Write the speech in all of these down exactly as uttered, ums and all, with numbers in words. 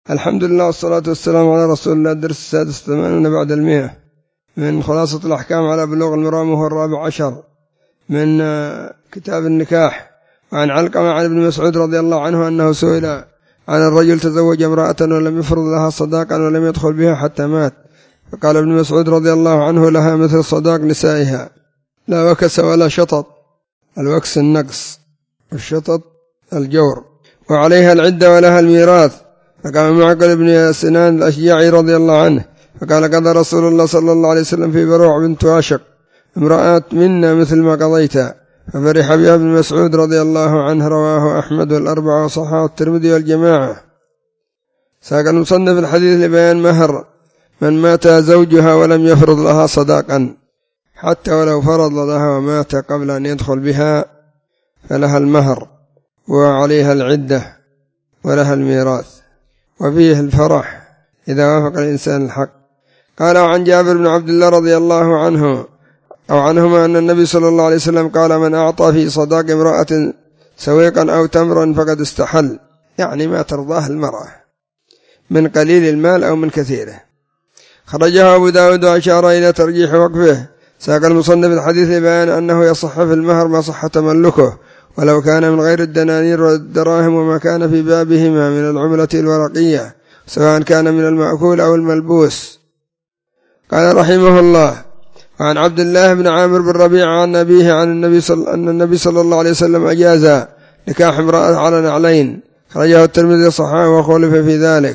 الحمد لله والصلاة والسلام على رسول الله. الدرس السادس ثمانون بعد المئة من خلاصة الأحكام على بلوغ المرام، وهو الرابع عشر من كتاب النكاح. وعن علقمة عن ابن مسعود رضي الله عنه أنه سئل عن الرجل تزوج امرأة ولم يفرض لها صداقا ولم يدخل بها حتى مات، فقال ابن مسعود رضي الله عنه: لها مثل صداق نسائها، لا وكس ولا شطط. الوكس النقص والشطط الجور، وعليها العدة ولها الميراث. فقام معقل بن سنان الأشجعي رضي الله عنه فقال: قضى رسول الله صلى الله عليه وسلم في بروع بنت عاشق امرأة منا مثل ما قضيتها، ففرح بها ابن مسعود رضي الله عنه. رواه أحمد والأربعة وصححه الترمذي والجماعة. ساق المصنف الحديث لبيان مهر من مات زوجها ولم يفرض لها صداقا، حتى ولو فرض لها ومات قبل أن يدخل بها فلها المهر وعليها العدة ولها الميراث، وفيه الفرح إذا وافق الإنسان الحق. قال: عن جابر بن عبد الله رضي الله عنه أو عنهما أن النبي صلى الله عليه وسلم قال: من أعطى في صداق امرأة سويقا أو تمرا فقد استحل، يعني ما ترضاه المرأة من قليل المال أو من كثيره. خرجها أبو داود وأشار إلى ترجيح وقفه. ساق المصنف الحديث لبيان أنه يصح في المهر ما صح تملكه، ولو كان من غير الدنانير والدراهم وما كان في بابهما من العملة الورقية، سواء كان من المأكول أو الملبوس. قال رحمه الله: وعن عبد الله بن عامر بن ربيعة عن أبيه عن النبي صلى أن النبي صلى الله عليه وسلم أجاز نكاح امرأة على نعلين. خرجه الترمذي صححه وخولف في ذلك.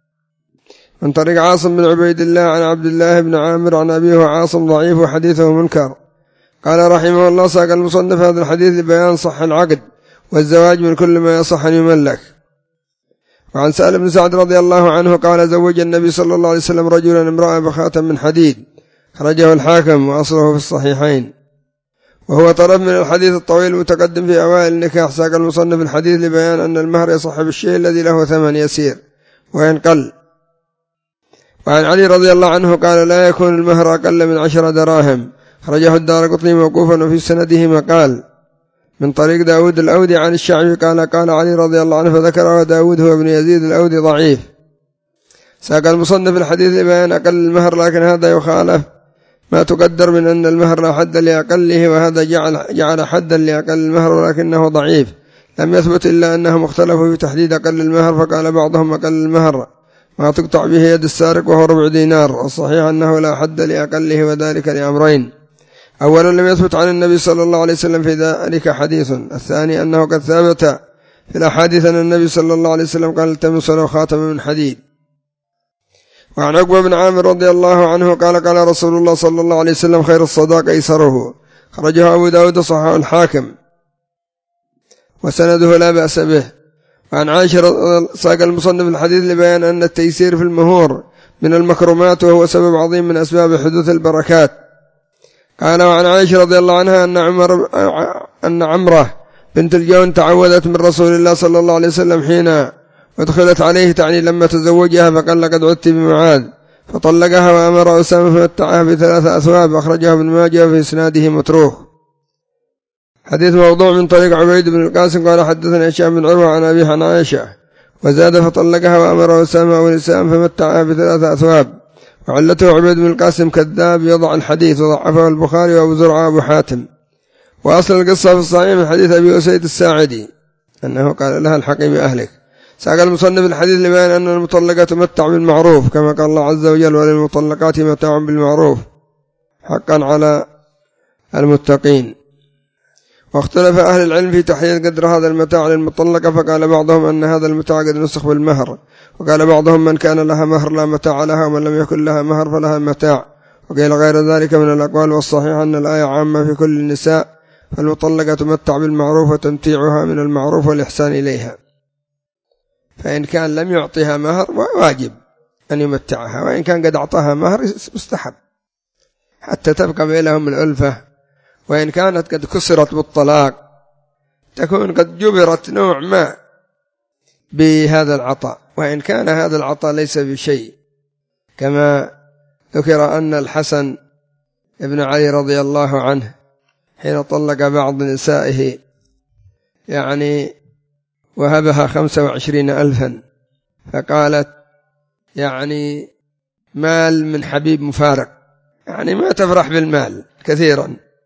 من طريق عاصم بن عبيد الله عن عبد الله بن عامر عن أبيه، وعاصم ضعيف وحديثه منكر. قال رحمه الله: ساق المصنف هذا الحديث لبيان صح العقد والزواج من كل ما يصح أن يملك. وعن سهل بن سعد رضي الله عنه قال: زوج النبي صلى الله عليه وسلم رجلا امرأة بخاتم من حديد. خرجه الحاكم وأصله في الصحيحين، وهو طرف من الحديث الطويل المتقدم في أوائل النكاح. ساق المصنف الحديث لبيان أن المهر يصح بالشيء الذي له ثمن يسير وإن قل. وعن علي رضي الله عنه قال: لا يكون المهر أقل من عشر دراهم. خرجه الدارقطني موقوفا وفي سنده مقال من طريق داود الأودي عن الشعبي قال: قال علي رضي الله عنه فذكره داود هو ابن يزيد الأودي ضعيف. ساق المصنف الحديث لبيان أقل المهر، لكن هذا يخالف ما تقدر من أن المهر لا حد لأقله، وهذا جعل, جعل حدا لأقل المهر ولكنه ضعيف. لم يثبت إلا أنهم اختلفوا في تحديد أقل المهر، فقال بعضهم أقل المهر ما تقطع به يد السارق وهو ربع دينار، والصحيح أنه لا حد لأقله، وذلك لأمرين: أولا لم يثبت عن النبي صلى الله عليه وسلم في ذلك حديث، الثاني أنه قد ثبت في الأحاديث أن النبي صلى الله عليه وسلم قال: التمسوا له خاتم من حديد. وعن عقبة بن عامر رضي الله عنه قال: قال رسول الله صلى الله عليه وسلم: خير الصداق أيسره. خرجه أبو داود وصححه الحاكم وسنده لا بأس به. وعن عائشة ساق المصنف الحديث لبيان أن التيسير في المهور من المكرمات، وهو سبب عظيم من أسباب حدوث البركات. قال: وعن عائشة رضي الله عنها أن عمر أن عمرة بنت الجون تعوذت من رسول الله صلى الله عليه وسلم حين ودخلت عليه، تعني لما تزوجها، فقال: لقد عدت بمعاذ، فطلقها وأمر أسامة فمتعها بثلاثة أثواب. أخرجها ابن ماجه في إسناده متروك. حديث موضوع من طريق عبيد بن القاسم قال: حدثنا هشام بن عروة عن أبيه عن عائشة، وزاد: فطلقها وأمر أسامة ونساء فمتعها بثلاثة أثواب. وعلته عبيد بن القاسم كذاب يضع الحديث، وضعفه البخاري وأبو زرعة وأبو حاتم. وأصل القصة في الصحيح من حديث أبي أسيد الساعدي أنه قال لها: الحقي بأهلك. ساق المصنف الحديث لبيان أن المطلقة تمتع بالمعروف، كما قال الله عز وجل: وللمطلقات متاع بالمعروف حقا على المتقين. واختلف أهل العلم في تحديد قدر هذا المتاع للمطلقة، فقال بعضهم أن هذا المتاع قد نسخ بالمهر، وقال بعضهم من كان لها مهر لا متاع لها، ومن لم يكن لها مهر فلها المتاع. وقيل غير ذلك من الأقوال، والصحيح أن الآية عامة في كل النساء، فالمطلقة تمتع بالمعروف وتمتيعها من المعروف والإحسان إليها. فإن كان لم يعطيها مهر واجب أن يمتعها، وإن كان قد أعطاها مهر مستحب حتى تبقى بينهم الألفة. وإن كانت قد كسرت بالطلاق تكون قد جبرت نوع ما بهذا العطاء، وإن كان هذا العطاء ليس بشيء، كما ذكر أن الحسن ابن علي رضي الله عنه حين طلق بعض نسائه يعني وهبها خمسة وعشرين ألفا، فقالت يعني مال من حبيب مفارق، يعني ما تفرح بالمال كثيرا.